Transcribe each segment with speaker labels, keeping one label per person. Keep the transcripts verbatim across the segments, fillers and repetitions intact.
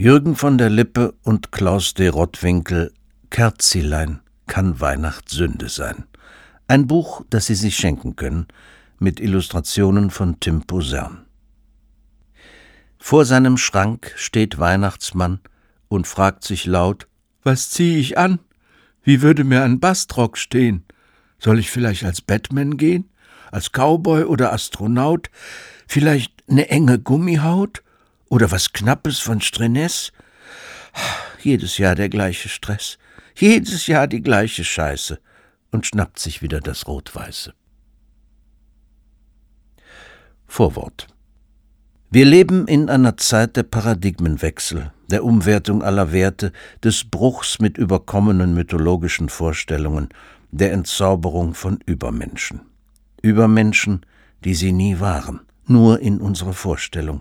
Speaker 1: Jürgen von der Lippe und Klaus de Rottwinkel, Kerzilein, kann Weihnacht Sünde sein. Ein Buch, das Sie sich schenken können, mit Illustrationen von Tim Posern. Vor seinem Schrank steht Weihnachtsmann und fragt sich laut: Was ziehe ich an? Wie würde mir ein Bastrock stehen? Soll ich vielleicht als Batman gehen? Als Cowboy oder Astronaut? Vielleicht eine enge Gummihaut? Oder was Knappes von Streness? Jedes Jahr der gleiche Stress, jedes Jahr die gleiche Scheiße, und schnappt sich wieder das Rot-Weiße. Vorwort. Wir leben in einer Zeit der Paradigmenwechsel, der Umwertung aller Werte, des Bruchs mit überkommenen mythologischen Vorstellungen, der Entzauberung von Übermenschen. Übermenschen, die sie nie waren, nur in unserer Vorstellung.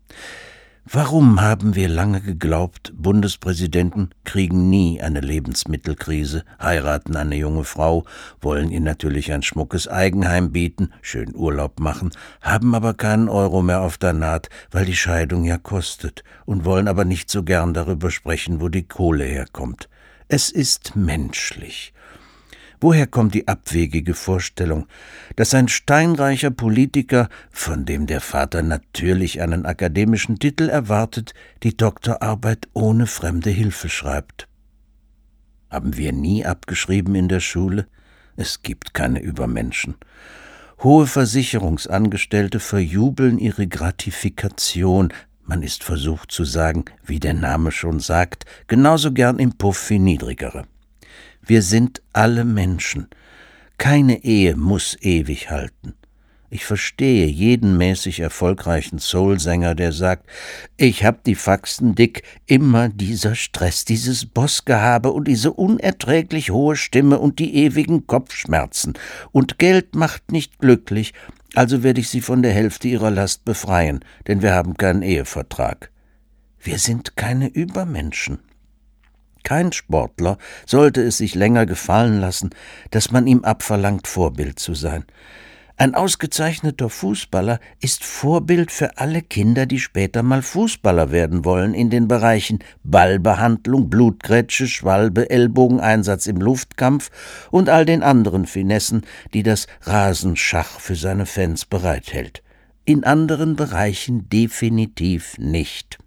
Speaker 1: Warum haben wir lange geglaubt, Bundespräsidenten kriegen nie eine Lebensmittelkrise, heiraten eine junge Frau, wollen ihr natürlich ein schmuckes Eigenheim bieten, schön Urlaub machen, haben aber keinen Euro mehr auf der Naht, weil die Scheidung ja kostet, und wollen aber nicht so gern darüber sprechen, wo die Kohle herkommt. Es ist menschlich. Woher kommt die abwegige Vorstellung, dass ein steinreicher Politiker, von dem der Vater natürlich einen akademischen Titel erwartet, die Doktorarbeit ohne fremde Hilfe schreibt? Haben wir nie abgeschrieben in der Schule? Es gibt keine Übermenschen. Hohe Versicherungsangestellte verjubeln ihre Gratifikation. Man ist versucht zu sagen, wie der Name schon sagt, genauso gern im Puff wie niedrigere. Wir sind alle Menschen. Keine Ehe muss ewig halten. Ich verstehe jeden mäßig erfolgreichen Soulsänger, der sagt, ich hab die Faxen dick, immer dieser Stress, dieses Bossgehabe und diese unerträglich hohe Stimme und die ewigen Kopfschmerzen. Und Geld macht nicht glücklich, also werde ich sie von der Hälfte ihrer Last befreien, denn wir haben keinen Ehevertrag. Wir sind keine Übermenschen. Kein Sportler sollte es sich länger gefallen lassen, dass man ihm abverlangt, Vorbild zu sein. Ein ausgezeichneter Fußballer ist Vorbild für alle Kinder, die später mal Fußballer werden wollen, in den Bereichen Ballbehandlung, Blutgrätsche, Schwalbe, Ellbogeneinsatz im Luftkampf und all den anderen Finessen, die das Rasenschach für seine Fans bereithält. In anderen Bereichen definitiv nicht.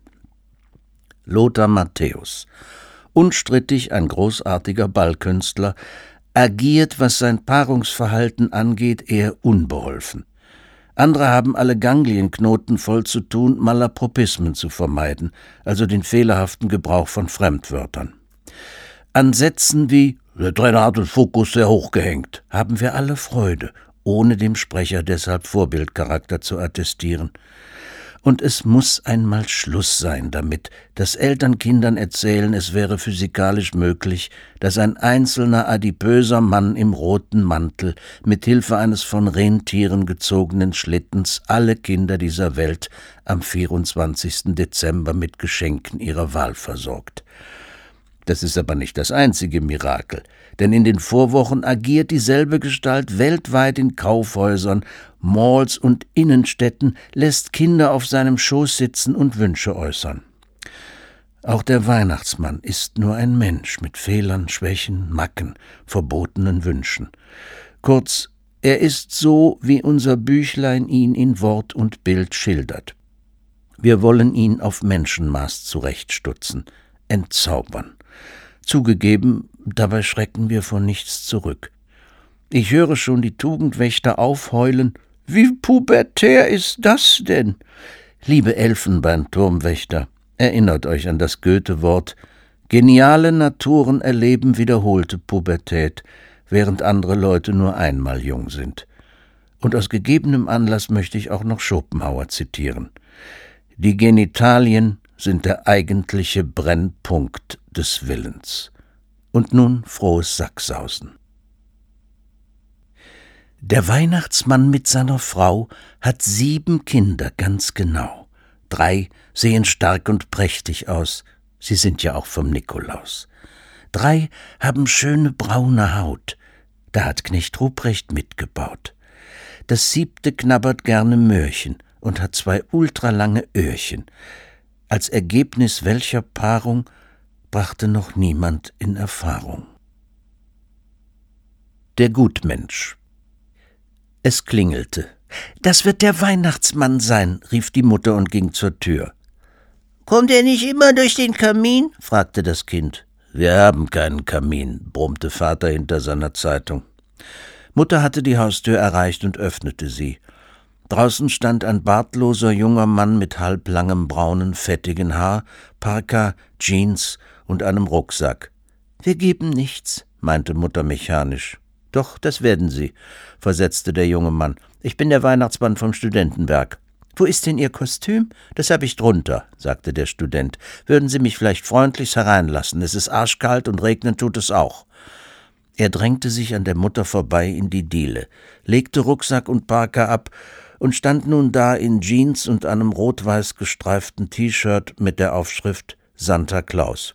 Speaker 1: Lothar Matthäus, unstrittig ein großartiger Ballkünstler, agiert, was sein Paarungsverhalten angeht, eher unbeholfen. Andere haben alle Ganglienknoten voll zu tun, Malapropismen zu vermeiden, also den fehlerhaften Gebrauch von Fremdwörtern. An Sätzen wie »Der Trainer hat den Fokus sehr hoch gehängt« haben wir alle Freude, ohne dem Sprecher deshalb Vorbildcharakter zu attestieren. Und es muss einmal Schluss sein damit, dass Eltern Kindern erzählen, es wäre physikalisch möglich, dass ein einzelner adipöser Mann im roten Mantel mit Hilfe eines von Rentieren gezogenen Schlittens alle Kinder dieser Welt am vierundzwanzigsten Dezember mit Geschenken ihrer Wahl versorgt. Das ist aber nicht das einzige Mirakel, denn in den Vorwochen agiert dieselbe Gestalt weltweit in Kaufhäusern, Malls und Innenstädten, lässt Kinder auf seinem Schoß sitzen und Wünsche äußern. Auch der Weihnachtsmann ist nur ein Mensch mit Fehlern, Schwächen, Macken, verbotenen Wünschen. Kurz, er ist so, wie unser Büchlein ihn in Wort und Bild schildert. Wir wollen ihn auf Menschenmaß zurechtstutzen, entzaubern. Zugegeben, dabei schrecken wir vor nichts zurück. Ich höre schon die Tugendwächter aufheulen, wie pubertär ist das denn? Liebe Elfenbeinturmwächter, erinnert euch an das Goethe-Wort, geniale Naturen erleben wiederholte Pubertät, während andere Leute nur einmal jung sind. Und aus gegebenem Anlass möchte ich auch noch Schopenhauer zitieren. Die Genitalien sind der eigentliche Brennpunkt des Willens. Und nun frohes Sacksausen. Der Weihnachtsmann mit seiner Frau hat sieben Kinder, ganz genau. Drei sehen stark und prächtig aus, sie sind ja auch vom Nikolaus. Drei haben schöne braune Haut, da hat Knecht Ruprecht mitgebaut. Das siebte knabbert gerne Möhrchen und hat zwei ultralange Öhrchen. als Ergebnis welcher Paarung brachte noch niemand in Erfahrung. Der Gutmensch. Es klingelte. »Das wird der Weihnachtsmann sein«, rief die Mutter und ging zur Tür. »Kommt er nicht immer durch den Kamin?« fragte das Kind. »Wir haben keinen Kamin«, brummte Vater hinter seiner Zeitung. Mutter hatte die Haustür erreicht und öffnete sie. Draußen stand ein bartloser junger Mann mit halblangem braunen, fettigen Haar, Parka, Jeans und einem Rucksack. »Wir geben nichts«, meinte Mutter mechanisch. »Doch, das werden Sie«, versetzte der junge Mann. »Ich bin der Weihnachtsmann vom Studentenwerk.« »Wo ist denn Ihr Kostüm?« »Das habe ich drunter«, sagte der Student. »Würden Sie mich vielleicht freundlichst hereinlassen? Es ist arschkalt und regnen tut es auch.« Er drängte sich an der Mutter vorbei in die Diele, legte Rucksack und Parka ab und stand nun da in Jeans und einem rot-weiß gestreiften T-Shirt mit der Aufschrift »Santa Claus«.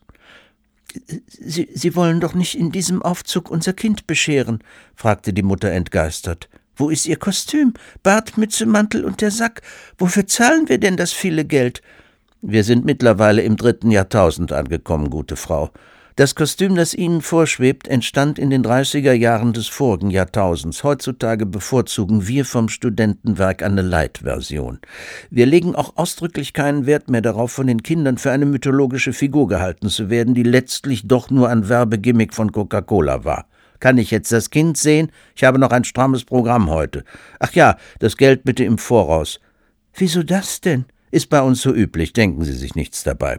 Speaker 1: Sie, Sie wollen doch nicht in diesem Aufzug unser Kind bescheren?« fragte die Mutter entgeistert. »Wo ist Ihr Kostüm? Bart, Mütze, Mantel und der Sack? Wofür zahlen wir denn das viele Geld?« »Wir sind mittlerweile im dritten Jahrtausend angekommen, gute Frau. Das Kostüm, das Ihnen vorschwebt, entstand in den dreißiger Jahren des vorigen Jahrtausends. Heutzutage bevorzugen wir vom Studentenwerk eine Light-Version. Wir legen auch ausdrücklich keinen Wert mehr darauf, von den Kindern für eine mythologische Figur gehalten zu werden, die letztlich doch nur ein Werbegimmick von Coca-Cola war. Kann ich jetzt das Kind sehen? Ich habe noch ein strammes Programm heute. Ach ja, das Geld bitte im Voraus.« »Wieso das denn?« »Ist bei uns so üblich, denken Sie sich nichts dabei.«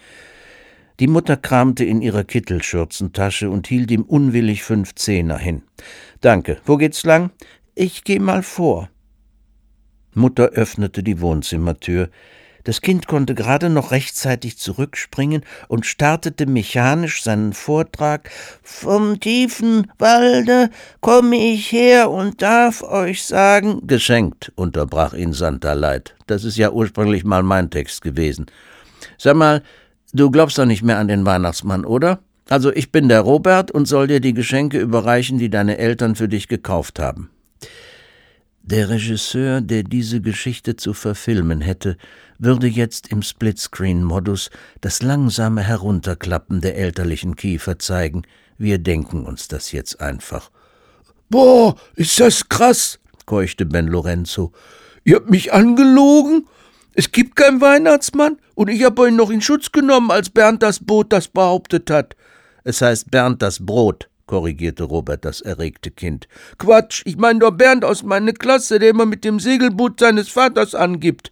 Speaker 1: Die Mutter kramte in ihrer Kittelschürzentasche und hielt ihm unwillig fünf Zehner hin. »Danke. Wo geht's lang?« »Ich geh mal vor.« Mutter öffnete die Wohnzimmertür. Das Kind konnte gerade noch rechtzeitig zurückspringen und startete mechanisch seinen Vortrag. »Vom tiefen Walde komme ich her und darf euch sagen...« »Geschenkt«, unterbrach ihn Santa Leid. »Das ist ja ursprünglich mal mein Text gewesen. Sag mal, du glaubst doch nicht mehr an den Weihnachtsmann, oder? Also ich bin der Robert und soll dir die Geschenke überreichen, die deine Eltern für dich gekauft haben.« Der Regisseur, der diese Geschichte zu verfilmen hätte, würde jetzt im Splitscreen-Modus das langsame Herunterklappen der elterlichen Kiefer zeigen. Wir denken uns das jetzt einfach. »Boah, ist das krass«, keuchte Ben Lorenzo. »Ihr habt mich angelogen? Es gibt keinen Weihnachtsmann und ich habe euch noch in Schutz genommen, als Bernd das Boot das behauptet hat.« »Es heißt Bernd das Brot«, korrigierte Robert das erregte Kind. »Quatsch, ich meine doch Bernd aus meiner Klasse, der immer mit dem Segelboot seines Vaters angibt.«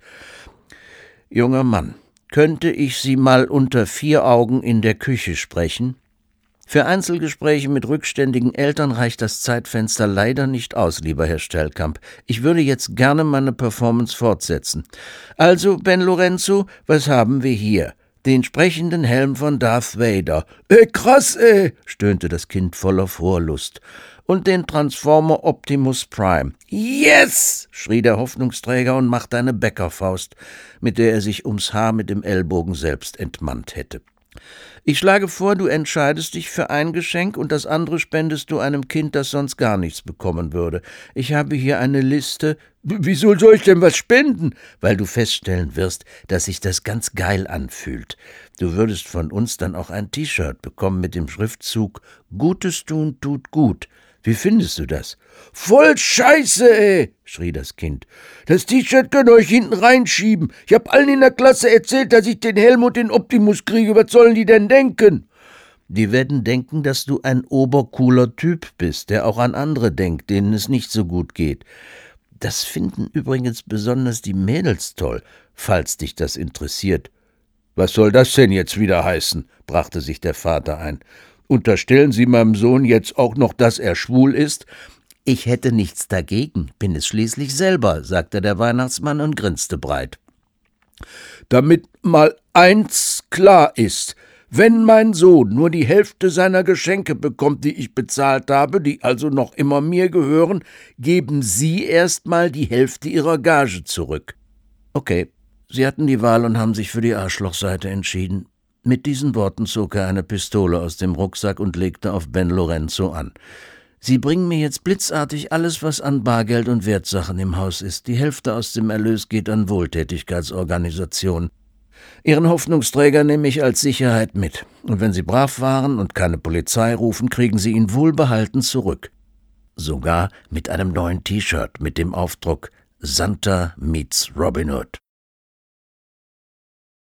Speaker 1: »Junger Mann, könnte ich Sie mal unter vier Augen in der Küche sprechen? Für Einzelgespräche mit rückständigen Eltern reicht das Zeitfenster leider nicht aus, lieber Herr Stellkamp. Ich würde jetzt gerne meine Performance fortsetzen. Also, Ben Lorenzo, was haben wir hier? Den sprechenden Helm von Darth Vader.« »Ey, krass, ey«, stöhnte das Kind voller Vorlust. »Und den Transformer Optimus Prime.« »Yes«, schrie der Hoffnungsträger und machte eine Bäckerfaust, mit der er sich ums Haar mit dem Ellbogen selbst entmannt hätte. »Ich schlage vor, du entscheidest dich für ein Geschenk und das andere spendest du einem Kind, das sonst gar nichts bekommen würde. Ich habe hier eine Liste.« »Wieso soll ich denn was spenden?« »Weil du feststellen wirst, dass sich das ganz geil anfühlt. Du würdest von uns dann auch ein T-Shirt bekommen mit dem Schriftzug »Gutes tun tut gut«. Wie findest du das?« »Voll Scheiße, ey«, schrie das Kind. »Das T-Shirt könnt ihr euch hinten reinschieben. Ich hab allen in der Klasse erzählt, dass ich den Helm und den Optimus kriege. Was sollen die denn denken?« »Die werden denken, dass du ein obercooler Typ bist, der auch an andere denkt, denen es nicht so gut geht. Das finden übrigens besonders die Mädels toll, falls dich das interessiert.« »Was soll das denn jetzt wieder heißen?«, brachte sich der Vater ein. »Unterstellen Sie meinem Sohn jetzt auch noch, dass er schwul ist?« »Ich hätte nichts dagegen, bin es schließlich selber«, sagte der Weihnachtsmann und grinste breit. »Damit mal eins klar ist, wenn mein Sohn nur die Hälfte seiner Geschenke bekommt, die ich bezahlt habe, die also noch immer mir gehören, geben Sie erst mal die Hälfte Ihrer Gage zurück.« »Okay.« Sie hatten die Wahl und haben sich für die Arschlochseite entschieden. Mit diesen Worten zog er eine Pistole aus dem Rucksack und legte auf Ben Lorenzo an. »Sie bringen mir jetzt blitzartig alles, was an Bargeld und Wertsachen im Haus ist. Die Hälfte aus dem Erlös geht an Wohltätigkeitsorganisationen.« Ihren Hoffnungsträger nehme ich als Sicherheit mit. Und wenn Sie brav waren und keine Polizei rufen, kriegen Sie ihn wohlbehalten zurück. Sogar mit einem neuen T-Shirt mit dem Aufdruck Santa meets Robin Hood.